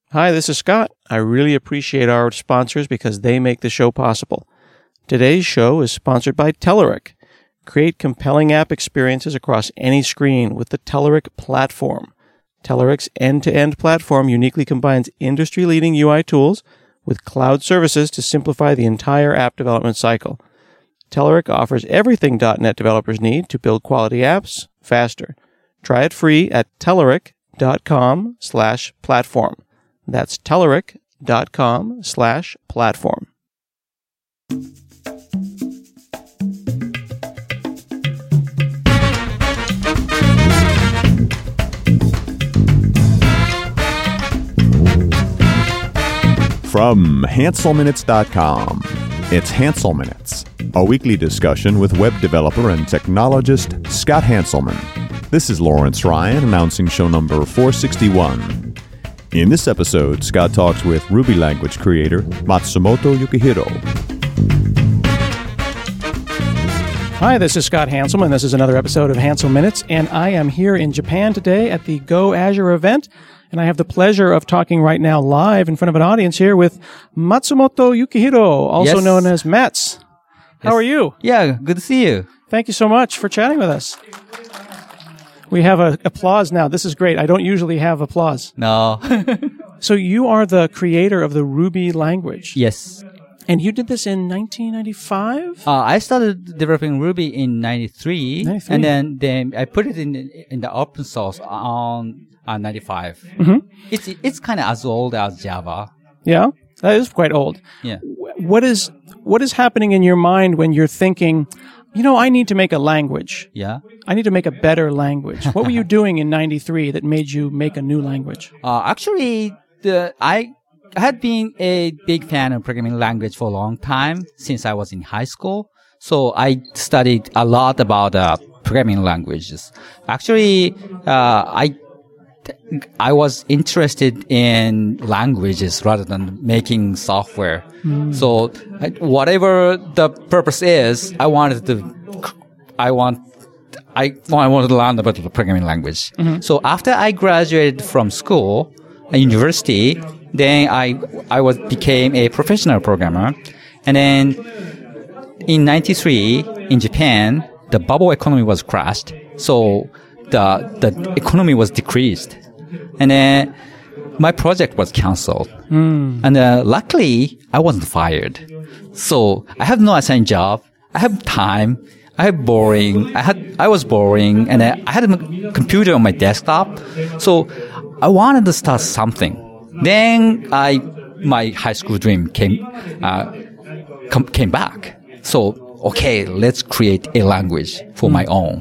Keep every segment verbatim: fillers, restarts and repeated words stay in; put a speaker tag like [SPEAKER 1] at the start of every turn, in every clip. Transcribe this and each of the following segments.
[SPEAKER 1] Hi, this is Scott. I really appreciate our sponsors because they make the show possible. Today's show is sponsored by Telerik. Create compelling app experiences across any screen with the Telerik platform. Telerik's end-to-end platform uniquely combines industry-leading U I tools with cloud services to simplify the entire app development cycle. Telerik offers everything .NET developers need to build quality apps faster. Try it free at Telerik.com slash platform. That's Telerik.com slash platform.
[SPEAKER 2] From Hansel Minutes dot com, it's Hansel Minutes, a weekly discussion with web developer and technologist Scott Hanselman. This is Lawrence Ryan announcing show number four sixty-one. In this episode, Scott talks with Ruby language creator Matsumoto Yukihiro.
[SPEAKER 1] Hi, this is Scott Hanselman. This is another episode of Hansel Minutes, and I am here in Japan today at the Go Azure event. And I have the pleasure of talking right now live in front of an audience here with Matsumoto Yukihiro, also
[SPEAKER 3] yes.
[SPEAKER 1] known as Mats. How
[SPEAKER 3] yes.
[SPEAKER 1] are you?
[SPEAKER 3] Yeah, good to see you.
[SPEAKER 1] Thank you so much for chatting with us. We have a applause now. This is great. I don't usually have applause.
[SPEAKER 3] No.
[SPEAKER 1] So you are the creator of the Ruby language.
[SPEAKER 3] Yes.
[SPEAKER 1] And you did this in nineteen ninety-five?
[SPEAKER 3] Uh, I started developing Ruby in ninety-three,
[SPEAKER 1] ninety-three.
[SPEAKER 3] And then, then I put it in in the open source on uh, ninety-five.
[SPEAKER 1] Mm-hmm.
[SPEAKER 3] It's it's kind of as old as Java.
[SPEAKER 1] Yeah, that is quite old.
[SPEAKER 3] Yeah.
[SPEAKER 1] What is what is happening in your mind when you're thinking, you know, I need to make a language.
[SPEAKER 3] Yeah.
[SPEAKER 1] I need to make a better language. What were you doing in ninety-three that made you make a new language?
[SPEAKER 3] Uh, actually, the I had been a big fan of programming language for a long time since I was in high school. So I studied a lot about uh, programming languages. Actually, uh, I I was interested in languages rather than making software. Mm. So I, whatever the purpose is, I wanted to, I want, I, I wanted to learn about the programming language. Mm-hmm. So after I graduated from school, a university, then I, I was, became a professional programmer. And then in ninety-three, in Japan, the bubble economy was crashed. So the, the economy was decreased. And then my project was canceled. Mm. And uh, luckily, I wasn't fired. So I have no assigned job. I have time. I have boring. I had, I was boring. And uh, I had a computer on my desktop. So I wanted to start something. Then I, my high school dream came, uh, com- came back. So, okay, let's create a language for mm. my own.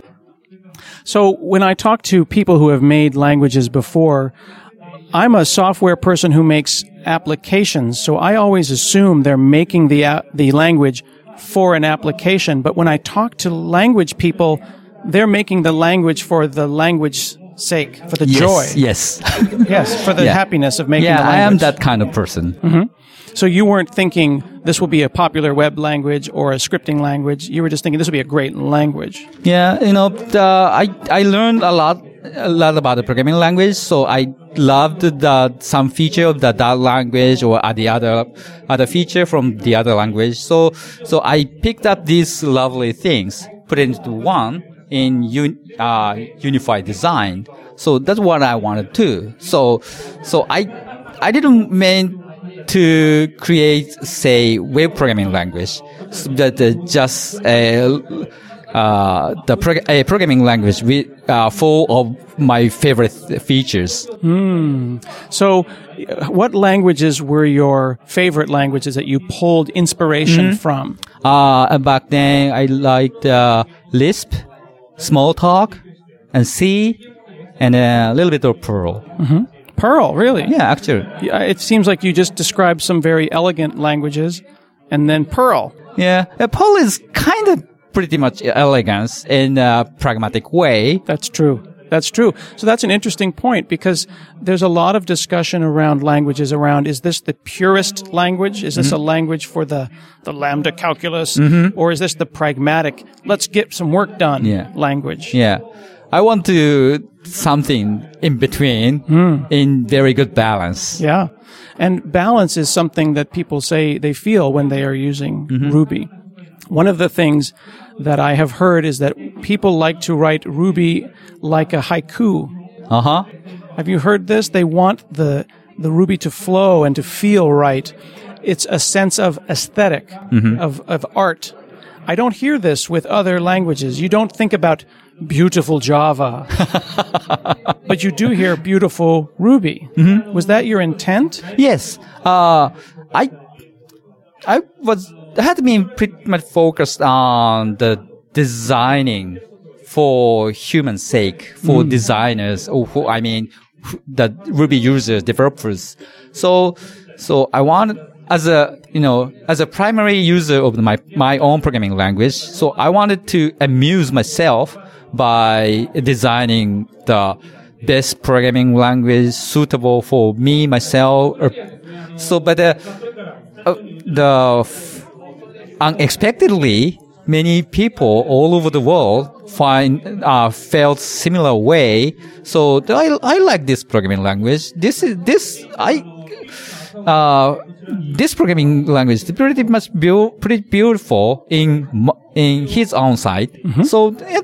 [SPEAKER 1] So when I talk to people who have made languages before, I'm a software person who makes applications, so I always assume they're making the uh, the language for an application. But when I talk to language people, they're making the language for the language sake, for the
[SPEAKER 3] yes,
[SPEAKER 1] joy.
[SPEAKER 3] Yes.
[SPEAKER 1] Yes, for the yeah. happiness of making
[SPEAKER 3] yeah,
[SPEAKER 1] the language.
[SPEAKER 3] I am that kind of person.
[SPEAKER 1] Mm-hmm. So you weren't thinking this will be a popular web language or a scripting language. You were just thinking this will be a great language.
[SPEAKER 3] Yeah, you know, the, I I learned a lot a lot about the programming language. So I loved the some feature of the that language or the other other feature from the other language. So so I picked up these lovely things, put it into one in un, uh, unified design. So that's what I wanted to. So so I I didn't mean to create, say, web programming language, so that uh, just uh, uh, the prog- a programming language with uh, full of my favorite features.
[SPEAKER 1] Hmm. So, what languages were your favorite languages that you pulled inspiration mm-hmm. from?
[SPEAKER 3] Uh, back then, I liked uh, Lisp, Smalltalk, and C, and a little bit of Perl.
[SPEAKER 1] Mm-hmm. Perl, really?
[SPEAKER 3] Yeah, actually.
[SPEAKER 1] Yeah, it seems like you just described some very elegant languages, and then Perl.
[SPEAKER 3] Yeah, uh, Perl is kind of pretty much elegance in a pragmatic way.
[SPEAKER 1] That's true. That's true. So that's an interesting point because there's a lot of discussion around languages around, is this the purest language? Is this mm-hmm. a language for the, the lambda calculus? Mm-hmm. Or is this the pragmatic, let's get some work done
[SPEAKER 3] yeah.
[SPEAKER 1] language?
[SPEAKER 3] Yeah. I want to something in between
[SPEAKER 1] Mm.
[SPEAKER 3] in very good balance.
[SPEAKER 1] Yeah. And balance is something that people say they feel when they are using
[SPEAKER 3] Mm-hmm.
[SPEAKER 1] Ruby. One of the things that I have heard is that people like to write Ruby like a haiku.
[SPEAKER 3] Uh huh.
[SPEAKER 1] Have you heard this? They want the the Ruby to flow and to feel right. It's a sense of aesthetic,
[SPEAKER 3] Mm-hmm.
[SPEAKER 1] of, of art. I don't hear this with other languages. You don't think about beautiful Java, but you do hear beautiful Ruby.
[SPEAKER 3] Mm-hmm.
[SPEAKER 1] Was that your intent?
[SPEAKER 3] Yes. Uh, I, I was, I had been pretty much focused on the designing for human sake, for designers, or who, I mean, who- the Ruby users, developers. So, so I wanted, as a, you know, as a primary user of my, my own programming language, so I wanted to amuse myself by designing the best programming language suitable for me, myself. Or, so, but uh, uh, the f- unexpectedly, many people all over the world find uh, felt similar way. So I I like this programming language. This is this I. Uh, this programming language is pretty much beau- pretty beautiful in mo- in his own side. So it,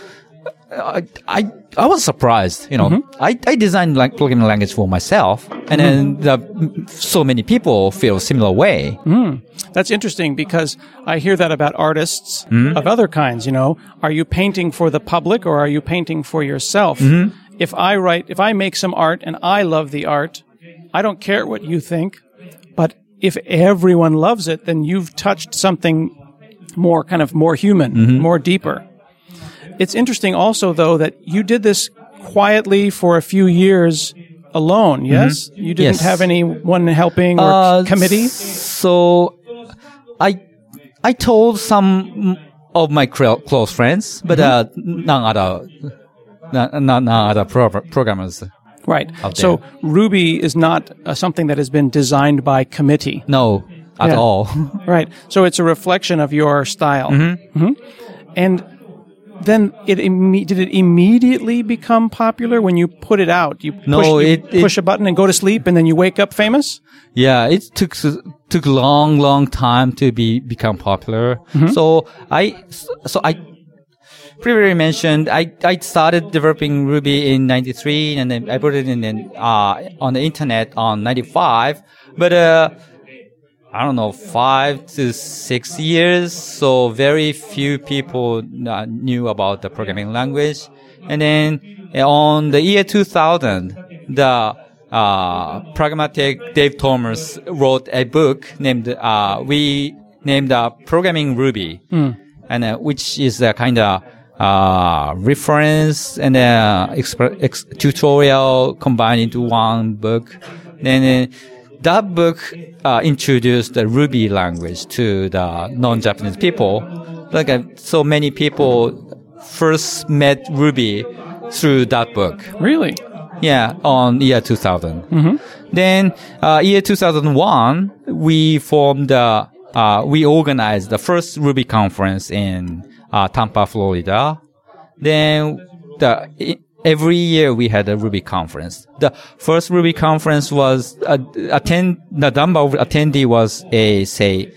[SPEAKER 3] I, I I was surprised. You know, I, I designed like programming language for myself, and then the, so many people feel similar way.
[SPEAKER 1] That's interesting because I hear that about artists
[SPEAKER 3] Mm-hmm.
[SPEAKER 1] of other kinds, you know. Are you painting for the public or are you painting for yourself?
[SPEAKER 3] Mm-hmm.
[SPEAKER 1] If I write, if I make some art and I love the art, I don't care what you think. But if everyone loves it, then you've touched something more kind of more human,
[SPEAKER 3] Mm-hmm.
[SPEAKER 1] more deeper. It's interesting also, though, that you did this quietly for a few years alone, yes? You didn't
[SPEAKER 3] Yes.
[SPEAKER 1] have anyone helping or
[SPEAKER 3] Uh,
[SPEAKER 1] committee?
[SPEAKER 3] So I I told some of my cl- close friends, but uh, none other none, none other pro- programmers.
[SPEAKER 1] Right.
[SPEAKER 3] out
[SPEAKER 1] So
[SPEAKER 3] there.
[SPEAKER 1] Ruby is not uh, something that has been designed by committee.
[SPEAKER 3] No, at
[SPEAKER 1] Yeah.
[SPEAKER 3] all.
[SPEAKER 1] Right. So it's a reflection of your style. Mm-hmm. And then it imme- did it immediately become popular when you put it out? You push,
[SPEAKER 3] No,
[SPEAKER 1] you
[SPEAKER 3] it- it-
[SPEAKER 1] push a button and go to sleep, and then you wake up famous?
[SPEAKER 3] Yeah, it took took long, long time to be become popular. So I so I previously mentioned I I started developing Ruby in ninety-three, and then I put it in, in uh on the internet on ninety-five. But uh, I don't know, five to six years. So very few people uh, knew about the programming language. And then on the year two thousand, the uh, pragmatic Dave Thomas wrote a book named, uh, we named uh, Programming Ruby, and uh, which is a kind of uh, reference and uh, exp- ex- tutorial combined into one book. Then uh, that book uh, introduced the Ruby language to the non-Japanese people. Like uh, so many people first met Ruby through that book.
[SPEAKER 1] Really?
[SPEAKER 3] Yeah, on year two thousand. Then, uh, year two thousand one, we formed, uh, uh, we organized the first Ruby conference in, uh, Tampa, Florida. Then, the, i- every year we had a Ruby conference. The first Ruby conference was, uh, attend, the number of attendee was a, say,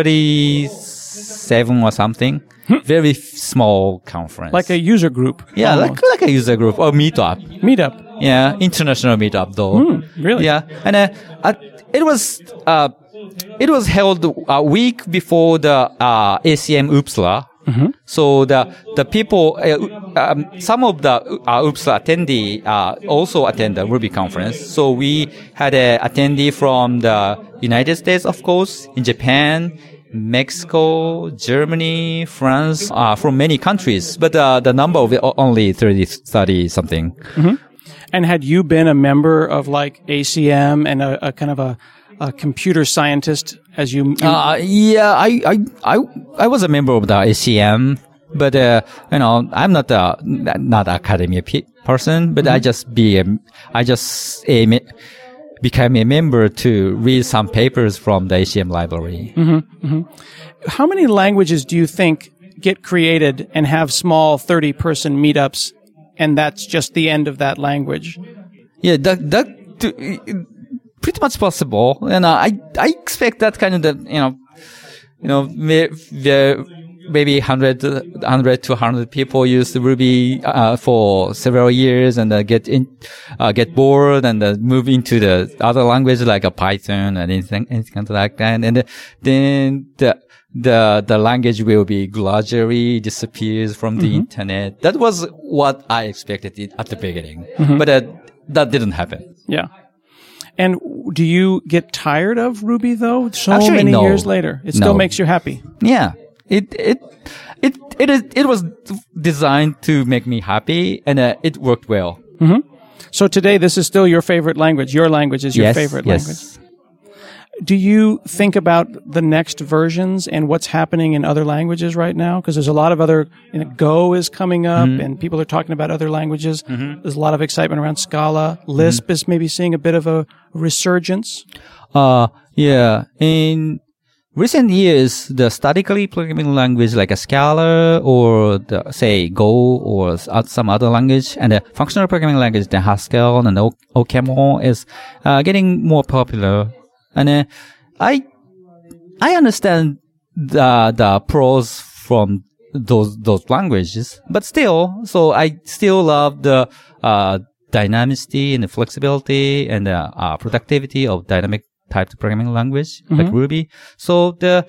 [SPEAKER 3] thirty-seven or something. Very f- small conference.
[SPEAKER 1] Like a user group?
[SPEAKER 3] yeah, like,
[SPEAKER 1] almost.
[SPEAKER 3] like a user group or meetup.
[SPEAKER 1] Meetup.
[SPEAKER 3] Yeah, international meetup though.
[SPEAKER 1] really?
[SPEAKER 3] Yeah, and uh, uh, it was uh, it was held a week before the uh, A C M Uppsala. So the the people, uh, um, some of the uh, Uppsala attendee uh, also attend the Ruby conference. So we had a attendee from the United States, of course, in Japan, Mexico, Germany, France, uh, from many countries. But uh, the number of it only thirty, thirty something.
[SPEAKER 1] And had you been a member of like A C M and a, a kind of a, a computer scientist as you, you
[SPEAKER 3] Uh, yeah, I, I, I, I was a member of the A C M, but, uh, you know, I'm not a, not an academia pe- person, but I just be, a, I just a, me- became a member to read some papers from the A C M library.
[SPEAKER 1] how many languages do you think get created and have small thirty person meetups and that's just the end of that language.
[SPEAKER 3] Yeah, that that uh, pretty much possible, and uh, I I expect that kind of the you know you know may, the, maybe one hundred, one hundred to one hundred people use Ruby uh, for several years and uh, get in uh, get bored and uh, move into the other language like a Python and anything anything like that, and uh, then the the the language will be gradually disappears from the mm-hmm. internet. That was what I expected it at the beginning, mm-hmm. but uh, that didn't happen.
[SPEAKER 1] Yeah. And do you get tired of Ruby though? So
[SPEAKER 3] Actually,
[SPEAKER 1] many
[SPEAKER 3] no.
[SPEAKER 1] years later, it
[SPEAKER 3] no.
[SPEAKER 1] still makes you happy.
[SPEAKER 3] Yeah. It it it it is it was designed to make me happy, and uh, it worked well.
[SPEAKER 1] Mm-hmm. So today, this is still your favorite language. Your language is your
[SPEAKER 3] yes,
[SPEAKER 1] favorite
[SPEAKER 3] yes.
[SPEAKER 1] language. Do you think about the next versions and what's happening in other languages right now? Because there's a lot of other, you know, Go is coming up, mm-hmm. and people are talking about other languages. Mm-hmm. There's a lot of excitement around Scala. Lisp mm-hmm. is maybe seeing a bit of a resurgence.
[SPEAKER 3] Uh, yeah. In recent years, the statically programming language like a Scala or the, say Go or some other language, and the functional programming language, the Haskell and o- OCaml is uh, getting more popular. And uh, I I understand the the pros from those those languages, but still, so I still love the uh, dynamicity and the flexibility and the uh, productivity of dynamic type programming language mm-hmm. like Ruby. So the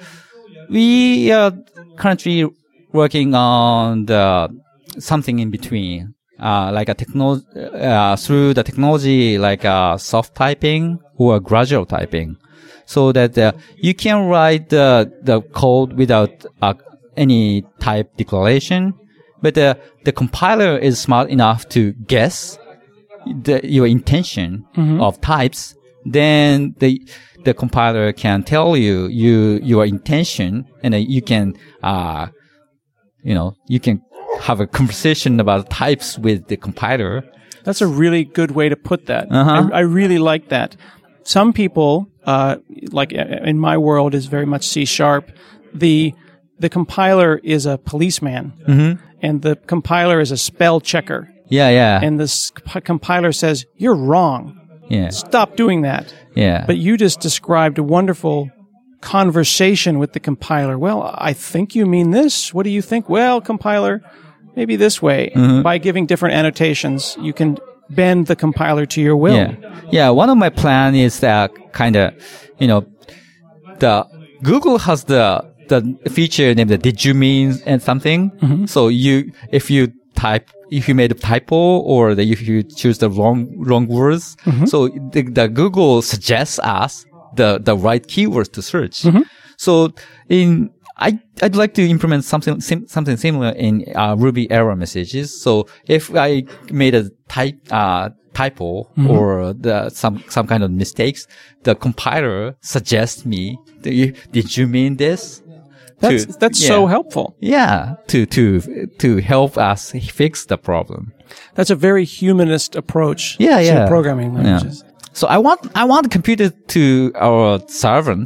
[SPEAKER 3] we are currently working on the something in between, uh, like a techno uh, through the technology like uh, soft typing or gradual typing, so that uh, you can write the the code without uh, any type declaration, but uh, the compiler is smart enough to guess the, your intention mm-hmm. of types. Then the the compiler can tell you you your intention, and uh, you can uh you know you can have a conversation about types with the compiler.
[SPEAKER 1] That's a really good way to put that.
[SPEAKER 3] Uh-huh.
[SPEAKER 1] I, I really like that. Some people, uh, like in my world, is very much C sharp. The the compiler is a policeman,
[SPEAKER 3] mm-hmm.
[SPEAKER 1] and the compiler is a spell checker.
[SPEAKER 3] Yeah, yeah.
[SPEAKER 1] And the sp- compiler says, "You're wrong.
[SPEAKER 3] Yeah.
[SPEAKER 1] Stop doing that."
[SPEAKER 3] Yeah.
[SPEAKER 1] But you just described a wonderful conversation with the compiler. Well, I think you mean this. What do you think? Well, compiler, maybe this way. Mm-hmm. By giving different annotations, you can bend the compiler to your will.
[SPEAKER 3] Yeah. Yeah. One of my plan is that kind of, you know, the Google has the, the feature named the did you mean and something. Mm-hmm. So you, if you type, if you made a typo or the, if you choose the wrong, wrong words. Mm-hmm. So the, the Google suggests us the, the right keywords to search. Mm-hmm. So in, I, I'd like to implement something, sim, something similar in uh, Ruby error messages. So if I made a type, uh, typo mm-hmm. or the, some, some kind of mistakes, the compiler suggests me, did you mean this?
[SPEAKER 1] That's,
[SPEAKER 3] to,
[SPEAKER 1] that's
[SPEAKER 3] yeah.
[SPEAKER 1] so helpful.
[SPEAKER 3] Yeah. To, to, to help us fix the problem.
[SPEAKER 1] That's a very humanist approach
[SPEAKER 3] yeah,
[SPEAKER 1] to
[SPEAKER 3] yeah.
[SPEAKER 1] programming languages.
[SPEAKER 3] Yeah. So I want, I want the computer to our servant.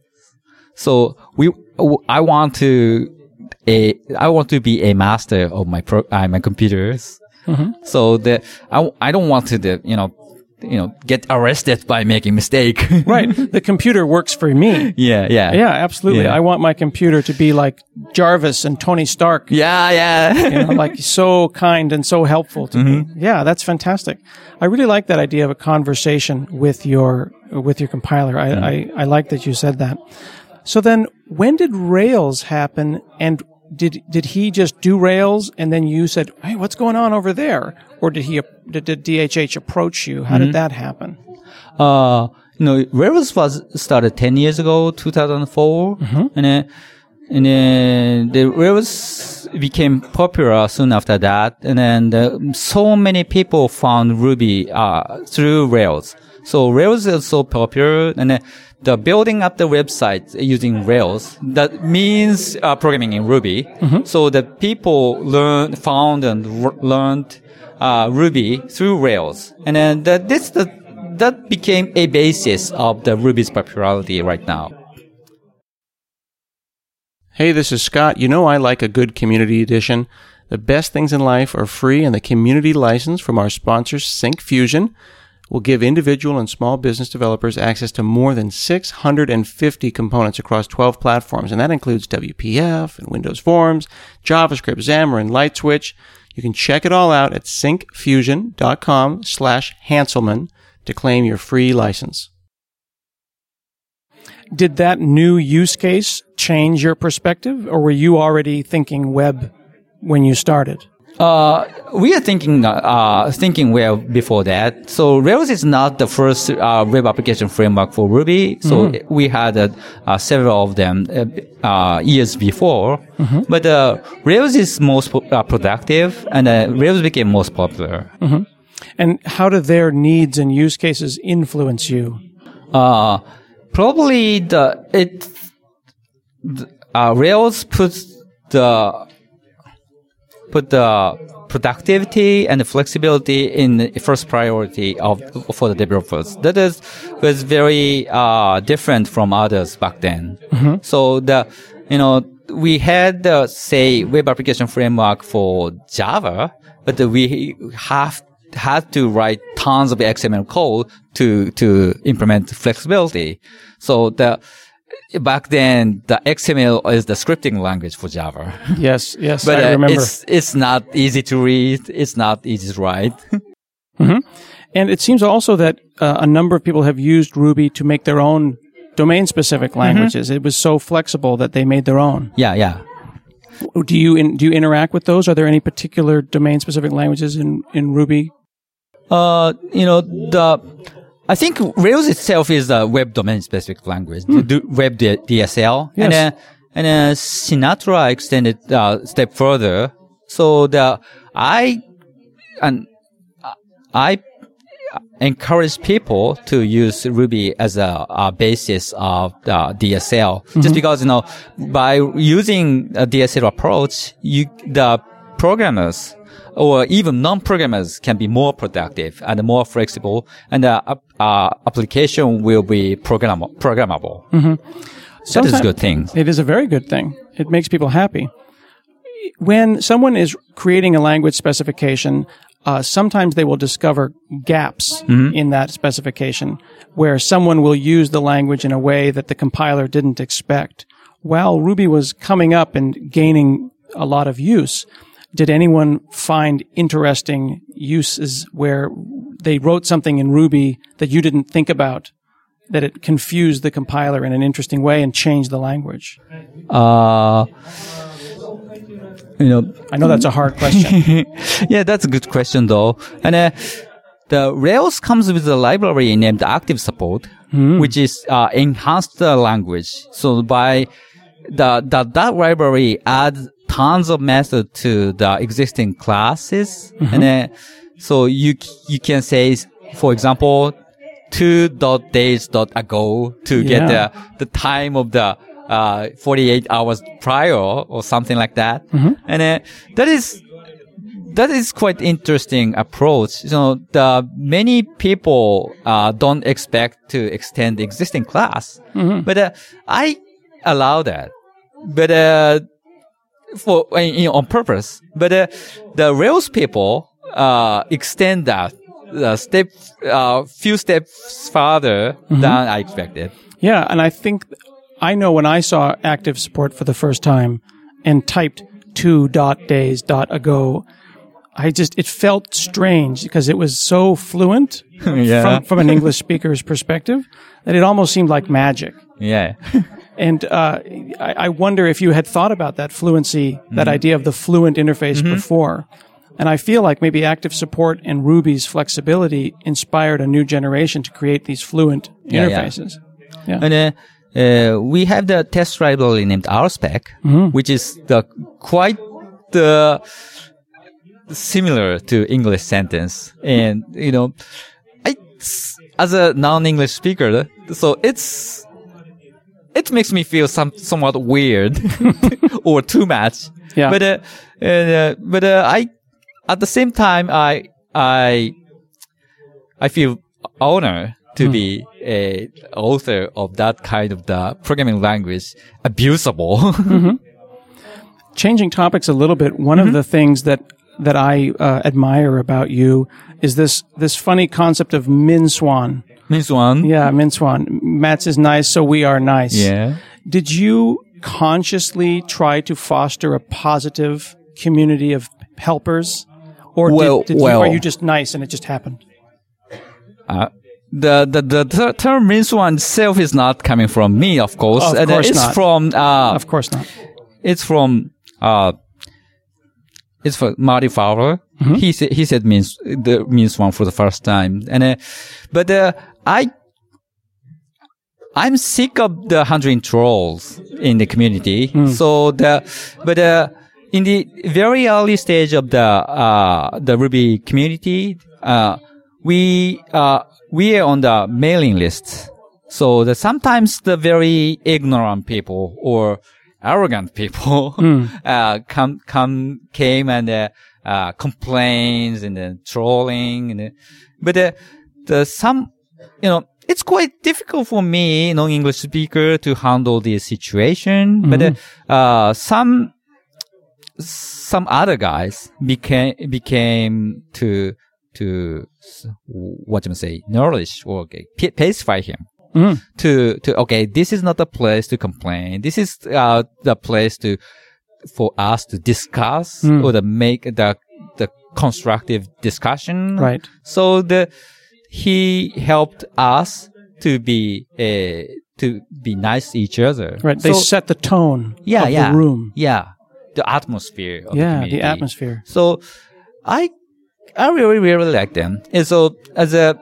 [SPEAKER 3] So we, I want to, a, I want to be a master of my pro, uh, my computers. Mm-hmm. So that I, I don't want to, the, you know, you know, get arrested by making mistake.
[SPEAKER 1] Right. The computer works for me.
[SPEAKER 3] Yeah, yeah.
[SPEAKER 1] Yeah, absolutely.
[SPEAKER 3] Yeah.
[SPEAKER 1] I want my computer to be like Jarvis and Tony Stark.
[SPEAKER 3] Yeah, yeah.
[SPEAKER 1] You know, like so kind and so helpful to mm-hmm. me. Yeah, that's fantastic. I really like that idea of a conversation with your, with your compiler. I, mm-hmm. I, I like that you said that. So then when did Rails happen, and did did he just do Rails and then you said, "Hey, what's going on over there?" Or did he did, did D H H approach you? How mm-hmm. did that happen?
[SPEAKER 3] Uh, you know, Rails was started ten years ago, two thousand four, mm-hmm. and then and then the Rails became popular soon after that, and then the, so many people found Ruby uh through Rails. So Rails is so popular, and then the building up the website using Rails, that means uh, programming in Ruby. Mm-hmm. So that people learn, found and r- learned uh, Ruby through Rails. And then that, this, the, that became a basis of the Ruby's popularity right now.
[SPEAKER 1] Hey, this is Scott. You know I like a good community edition. The best things in life are free, and the community license from our sponsor, Syncfusion, will give individual and small business developers access to more than six hundred fifty components across twelve platforms, and that includes W P F and Windows Forms, JavaScript, Xamarin, LightSwitch. You can check it all out at syncfusion.com slash Hanselman to claim your free license.
[SPEAKER 4] Did that new use case change your perspective, or were you already thinking web when you started?
[SPEAKER 3] Uh, we are thinking, uh, thinking well before that. So Rails is not the first, uh, web application framework for Ruby. So mm-hmm. we had, uh, uh, several of them, uh, uh years before. Mm-hmm. But, uh, Rails is most po- uh, productive, and, uh, Rails became most popular.
[SPEAKER 4] Mm-hmm. And how do their needs and use cases influence you?
[SPEAKER 3] Uh, probably the, it, uh, Rails puts the, put the productivity and the flexibility in the first priority of for the developers. That is was very uh different from others back then. Mm-hmm. So the you know we had the say web application framework for Java, but we have had to write tons of X M L code to to implement flexibility. So the back then, the X M L is the scripting language for Java.
[SPEAKER 4] Yes, yes,
[SPEAKER 3] but,
[SPEAKER 4] I
[SPEAKER 3] uh,
[SPEAKER 4] remember.
[SPEAKER 3] It's, it's not easy to read. It's not easy to write.
[SPEAKER 4] Mm-hmm. And it seems also that uh, a number of people have used Ruby to make their own domain-specific languages. Mm-hmm. It was so flexible that they made their own.
[SPEAKER 3] Yeah, yeah.
[SPEAKER 4] Do you in, do you interact with those? Are there any particular domain-specific languages in, in Ruby?
[SPEAKER 3] Uh, you know, the... I think Rails itself is a web domain-specific language, hmm. the web D S L.
[SPEAKER 4] Yes.
[SPEAKER 3] And, uh, and uh, Sinatra extended a uh, step further. So the I and I encourage people to use Ruby as a, a basis of uh, D S L, mm-hmm. just because you know by using a D S L approach, you the programmers or even non-programmers can be more productive and more flexible, and the uh, uh, application will be programmable. programmable. Mm-hmm. That is a good thing.
[SPEAKER 4] It is a very good thing. It makes people happy. When someone is creating a language specification, uh, sometimes they will discover gaps mm-hmm. in that specification where someone will use the language in a way that the compiler didn't expect. While Ruby was coming up and gaining a lot of use, did anyone find interesting uses where they wrote something in Ruby that you didn't think about, that it confused the compiler in an interesting way and changed the language?
[SPEAKER 3] Uh, you know,
[SPEAKER 4] I know that's a hard question.
[SPEAKER 3] Yeah, that's a good question though. And uh, the Rails comes with a library named Active Support, mm. which is uh, enhanced the language. So by the, the that library adds tons of methods to the existing classes. Mm-hmm. And then, so you, you can say, for example, two dot days dot ago to yeah. get the, the time of the, uh, forty-eight hours prior or something like that. Mm-hmm. And then that is, that is quite interesting approach. So the many people, uh, don't expect to extend the existing class. Mm-hmm. But, uh, I allow that. But, uh, for you know, on purpose, but uh, the Rails people uh, extend that uh, step, uh, few steps farther mm-hmm. than I expected.
[SPEAKER 4] Yeah, and I think I know when I saw Active Support for the first time and typed two dot days dot ago, I just it felt strange because it was so fluent
[SPEAKER 3] yeah.
[SPEAKER 4] from, from an English speaker's perspective that it almost seemed like magic.
[SPEAKER 3] Yeah.
[SPEAKER 4] And uh, I, I wonder if you had thought about that fluency, mm-hmm. that idea of the fluent interface mm-hmm. before. And I feel like maybe Active Support and Ruby's flexibility inspired a new generation to create these fluent
[SPEAKER 3] yeah,
[SPEAKER 4] interfaces.
[SPEAKER 3] Yeah. yeah. And uh, uh, we have the test library named RSpec, mm-hmm. which is the quite the similar to English sentence. And, you know, I, as a non-English speaker, so it's it makes me feel some somewhat weird or too much.
[SPEAKER 4] Yeah.
[SPEAKER 3] But uh, uh, but uh, I at the same time I I I feel honored to mm. be a author of that kind of the programming language, abusable. Mm-hmm.
[SPEAKER 4] Changing topics a little bit, one
[SPEAKER 3] Mm-hmm.
[SPEAKER 4] of the things that that I uh, admire about you is this this funny concept of minswan.
[SPEAKER 3] Minswan.
[SPEAKER 4] Yeah, minswan. Mats is nice, so we are nice.
[SPEAKER 3] Yeah.
[SPEAKER 4] Did you consciously try to foster a positive community of helpers, or
[SPEAKER 3] Well,
[SPEAKER 4] did, did
[SPEAKER 3] well.
[SPEAKER 4] you, are you just nice and it just happened?
[SPEAKER 3] Uh, the the the ter- term minswan itself is not coming from me, of course.
[SPEAKER 4] Of
[SPEAKER 3] And, uh,
[SPEAKER 4] course
[SPEAKER 3] it's
[SPEAKER 4] not.
[SPEAKER 3] from uh,
[SPEAKER 4] Of course not.
[SPEAKER 3] it's from uh, it's for Marty Fowler.
[SPEAKER 4] Mm-hmm.
[SPEAKER 3] He said he said means the means one for the first time, and uh, but uh, I I'm sick of the hundred trolls in the community.
[SPEAKER 4] Mm.
[SPEAKER 3] So the but uh, in the very early stage of the uh, the Ruby community, uh, we uh, we are on the mailing list. So the, sometimes the very ignorant people or arrogant people uh, come come came and uh, uh, complains and then trolling and uh, but uh, the some you know it's quite difficult for me, non-English speaker, to handle this situation. But uh, uh, some some other guys became became to to what do you say nourish or okay, p- pacify him.
[SPEAKER 4] Mm.
[SPEAKER 3] To, to, okay, this is not the place to complain. This is, uh, the place to, for us to discuss
[SPEAKER 4] Mm.
[SPEAKER 3] or to make the, the constructive discussion.
[SPEAKER 4] Right.
[SPEAKER 3] So the, he helped us to be, uh, to be nice to each other.
[SPEAKER 4] Right. They
[SPEAKER 3] So-
[SPEAKER 4] set the tone
[SPEAKER 3] yeah,
[SPEAKER 4] of
[SPEAKER 3] yeah.
[SPEAKER 4] the room.
[SPEAKER 3] Yeah. The atmosphere of the
[SPEAKER 4] Yeah,
[SPEAKER 3] community.
[SPEAKER 4] the atmosphere.
[SPEAKER 3] So I, I really, really like them. And so as a,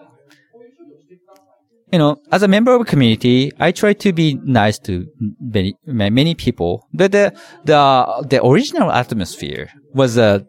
[SPEAKER 3] you know, as a member of a community, I try to be nice to many, many people. But the, the, the original atmosphere was, uh,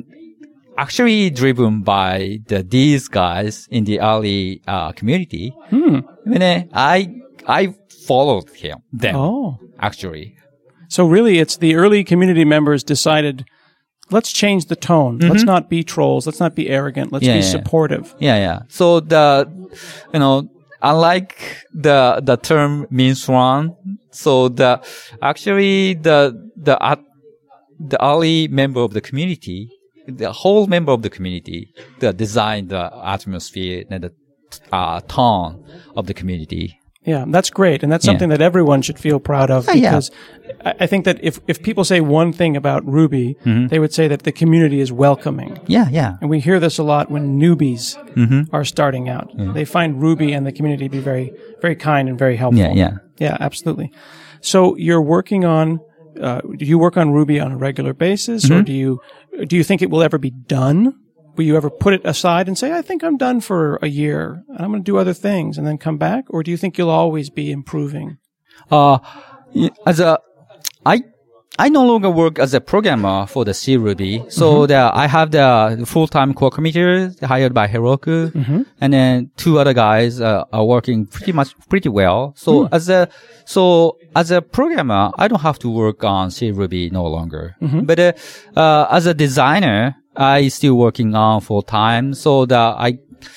[SPEAKER 3] actually driven by the, these guys in the early, uh, community.
[SPEAKER 4] Hmm.
[SPEAKER 3] And uh, I, I followed him, them,
[SPEAKER 4] Oh.
[SPEAKER 3] actually.
[SPEAKER 4] So really, it's the early community members decided, let's change the tone. Let's not be trolls. Let's not be arrogant. Let's
[SPEAKER 3] Mm-hmm. Yeah,
[SPEAKER 4] be
[SPEAKER 3] yeah.
[SPEAKER 4] supportive.
[SPEAKER 3] Yeah, yeah. So the, you know, unlike the, the term means one, so the, actually the, the, uh, the early member of the community, the whole member of the community, the design, the atmosphere, and the, uh, tone of the community.
[SPEAKER 4] Yeah, that's great. And that's
[SPEAKER 3] Yeah.
[SPEAKER 4] something that everyone should feel proud of
[SPEAKER 3] Yeah, yeah.
[SPEAKER 4] because I I think that if, if people say one thing about Ruby,
[SPEAKER 3] Mm-hmm.
[SPEAKER 4] they would say that the community is welcoming.
[SPEAKER 3] Yeah, yeah.
[SPEAKER 4] And we hear this a lot when newbies
[SPEAKER 3] Mm-hmm.
[SPEAKER 4] are starting out. They find Ruby and the community to be very, very kind and very helpful.
[SPEAKER 3] Yeah, yeah.
[SPEAKER 4] Yeah, absolutely. So you're working on, uh, do you work on Ruby on a regular basis
[SPEAKER 3] Mm-hmm.
[SPEAKER 4] or do you, do you think it will ever be done? Will you ever put it aside and say, I think I'm done for a year and I'm going to do other things and then come back? Or do you think you'll always be improving?
[SPEAKER 3] Uh, y- as a, I, I no longer work as a programmer for the C Ruby. So the, I have the full-time core committer hired by Heroku. And then two other guys uh, are working pretty much, pretty well. So as a, so as a programmer, I don't have to work on C Ruby no longer. But, uh, uh, as a designer, I still working on full time. So the, I,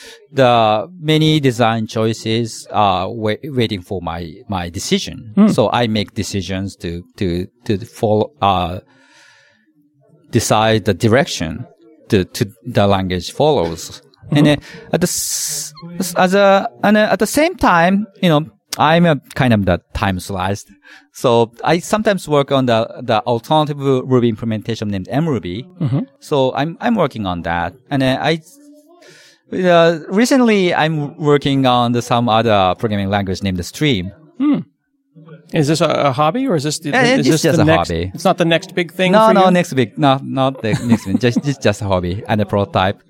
[SPEAKER 3] the many design choices are wait, waiting for my, my decision. So I make decisions to, to, to follow, uh, decide the direction to, to the language follows. And uh, at the, s- as a, and uh, at the same time, you know, I'm a kind of the time sliced. So I sometimes work on the, the alternative Ruby implementation named mRuby. So I'm, I'm working on that. And uh, I, uh, recently I'm working on the, some other programming language named Stream.
[SPEAKER 4] Is this a, a hobby or is this, the,
[SPEAKER 3] Yeah,
[SPEAKER 4] is
[SPEAKER 3] it's
[SPEAKER 4] this
[SPEAKER 3] just
[SPEAKER 4] the
[SPEAKER 3] a
[SPEAKER 4] next,
[SPEAKER 3] hobby.
[SPEAKER 4] It's not the next big thing
[SPEAKER 3] No,
[SPEAKER 4] for
[SPEAKER 3] no,
[SPEAKER 4] you?
[SPEAKER 3] next big, no, not the next one. Just, just, just a hobby and a prototype.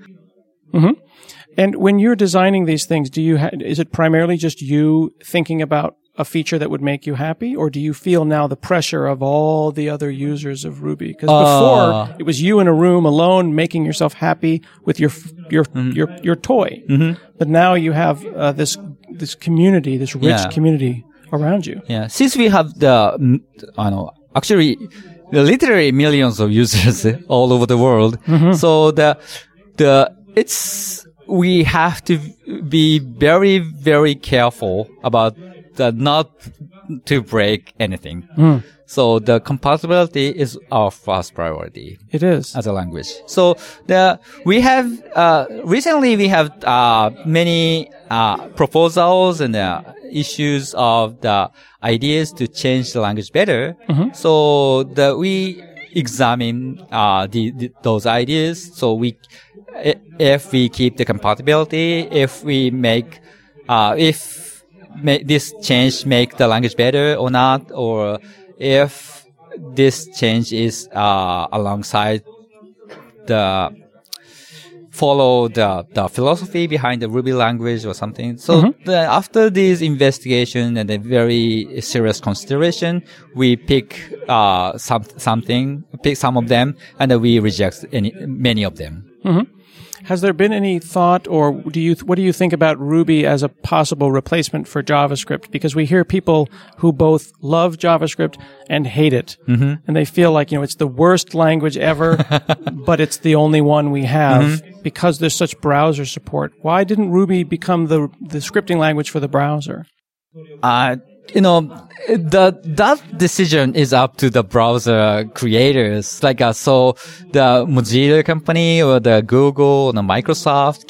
[SPEAKER 4] And when you're designing these things, do you ha- is it primarily just you thinking about a feature that would make you happy, or do you feel now the pressure of all the other users of Ruby? Because
[SPEAKER 3] Uh,
[SPEAKER 4] before it was you in a room alone, making yourself happy with your f- your
[SPEAKER 3] Mm-hmm.
[SPEAKER 4] your your toy. But now you have uh, this this community, this rich
[SPEAKER 3] Yeah.
[SPEAKER 4] community around you.
[SPEAKER 3] Yeah, since we have the, mm, I know, actually, the literally millions of users all over the world. So the, the, it's, we have to be very, very careful about the not, to break anything.
[SPEAKER 4] Mm.
[SPEAKER 3] So the compatibility is our first priority.
[SPEAKER 4] It is.
[SPEAKER 3] As a language. So the we have uh, recently we have uh, many uh, proposals and uh, issues of the ideas to change the language better.
[SPEAKER 4] Mm-hmm.
[SPEAKER 3] So the we examine uh, the, the those ideas. So we if we keep the compatibility, if we make uh, if ma- this change make the language better or not, or if this change is uh, alongside the follow the the philosophy behind the Ruby language or something. So
[SPEAKER 4] Mm-hmm.
[SPEAKER 3] the, after this investigation and a very serious consideration, we pick uh some something, pick some of them, and then we reject any many of them.
[SPEAKER 4] Mm-hmm. Has there been any thought, or do you what do you think about Ruby as a possible replacement for JavaScript? Because we hear people who both love JavaScript and hate it, mm-hmm. and they feel like, you know, it's the worst language ever, but it's the only one we have mm-hmm. because there's such browser support. Why didn't Ruby become the the scripting language for the browser?
[SPEAKER 3] Uh, you know, the, that decision is up to the browser creators. Like, uh, so the Mozilla company or the Google and the Microsoft,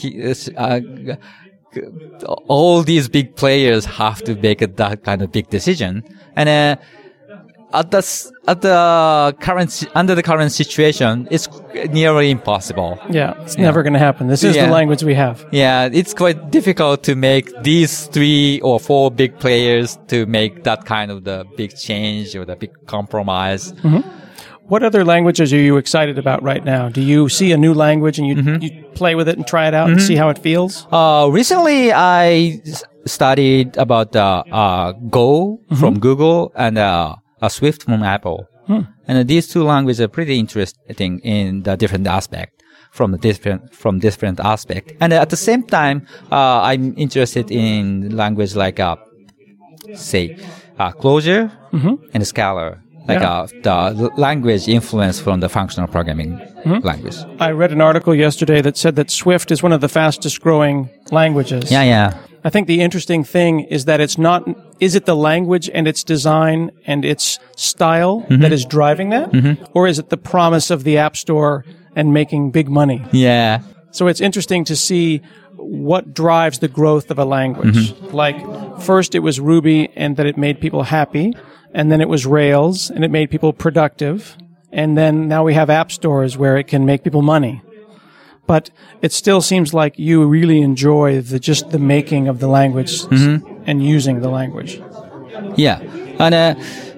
[SPEAKER 3] uh, all these big players have to make a, that kind of big decision. And, uh, at the, at the current, under the current situation, it's nearly impossible.
[SPEAKER 4] Yeah, it's yeah. never going to happen. This is yeah. the language we have.
[SPEAKER 3] Yeah, it's quite difficult to make these three or four big players to make that kind of the big change or the big compromise.
[SPEAKER 4] Mm-hmm. What other languages are you excited about right now? Do you see a new language and you, mm-hmm. you play with it and try it out mm-hmm. and see how it feels?
[SPEAKER 3] Uh, recently I studied about, uh, uh, Go mm-hmm. from Google and, uh, a Swift from Apple. Hmm. And uh, these two languages are pretty interesting in the different aspect, from the different, from different aspect. And uh, at the same time, uh, I'm interested in language like, uh, say, uh, Clojure mm-hmm. and Scala. Like, yeah. uh, the language influence from the functional programming mm-hmm. language.
[SPEAKER 4] I read an article yesterday that said that Swift is one of the fastest growing languages.
[SPEAKER 3] Yeah, yeah.
[SPEAKER 4] I think the interesting thing is that it's not, is it the language and its design and its style mm-hmm. that is driving that? Mm-hmm. Or is it the promise of the App Store and making big money?
[SPEAKER 3] Yeah.
[SPEAKER 4] So it's interesting to see what drives the growth of a language. Mm-hmm. Like, first it was Ruby and that it made people happy, and then it was Rails and it made people productive, and then now we have app stores where it can make people money. But it still seems like you really enjoy the just the making of the language mm-hmm. and using the language.
[SPEAKER 3] Yeah. And, uh,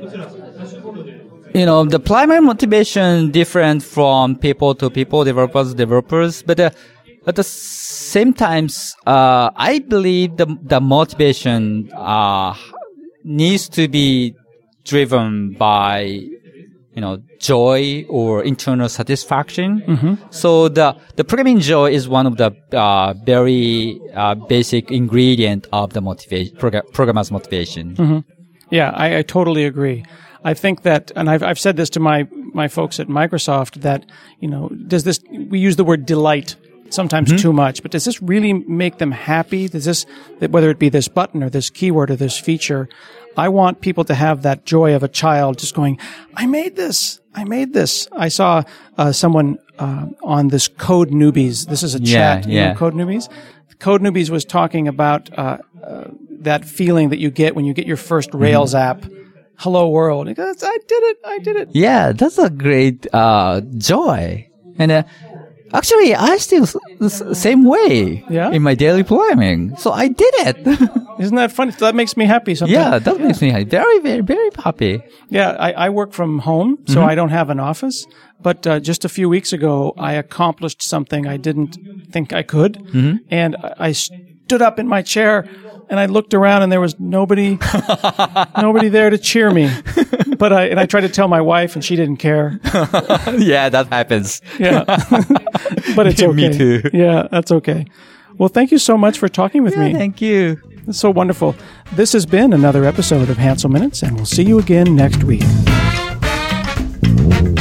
[SPEAKER 3] you know, the primary motivation different from people to people, developers to developers. But uh, at the same time, uh, I believe the, the motivation uh, needs to be driven by, you know, joy or internal satisfaction. Mm-hmm. So the, the programming joy is one of the, uh, very, uh, basic ingredient of the motivation, prog- programmer's motivation.
[SPEAKER 4] Mm-hmm. Yeah, I, I totally agree. I think that, and I've, I've said this to my, my folks at Microsoft that, you know, does this, we use the word delight sometimes mm-hmm. too much, but does this really make them happy? Does this, whether it be this button or this keyword or this feature, I want people to have that joy of a child just going, I made this. I made this. I saw uh, someone uh, on this Code Newbies. This is a
[SPEAKER 3] yeah,
[SPEAKER 4] chat.
[SPEAKER 3] Yeah.
[SPEAKER 4] You know, Code Newbies. Code Newbies was talking about uh, uh, that feeling that you get when you get your first Rails mm-hmm. app. Hello World. He goes, I did it. I did it.
[SPEAKER 3] Yeah, that's a great uh, joy. And uh, actually, I still the same way
[SPEAKER 4] yeah?
[SPEAKER 3] in my daily programming. So I did it.
[SPEAKER 4] Isn't that funny? That makes me happy sometimes.
[SPEAKER 3] Yeah, that makes me happy. Very, very, very happy.
[SPEAKER 4] Yeah, I, I work from home, so mm-hmm. I don't have an office. But uh, just a few weeks ago, I accomplished something I didn't think I could. Mm-hmm. And I, I stood up in my chair, and I looked around, and there was nobody nobody there to cheer me. But I and I tried to tell my wife, and she didn't care.
[SPEAKER 3] Yeah, that happens.
[SPEAKER 4] Yeah. But it's okay.
[SPEAKER 3] Me too.
[SPEAKER 4] Yeah, that's okay. Well, thank you so much for talking with
[SPEAKER 3] yeah,
[SPEAKER 4] me.
[SPEAKER 3] Thank you.
[SPEAKER 4] It's so wonderful. This has been another episode of Hansel Minutes, and we'll see you again next week.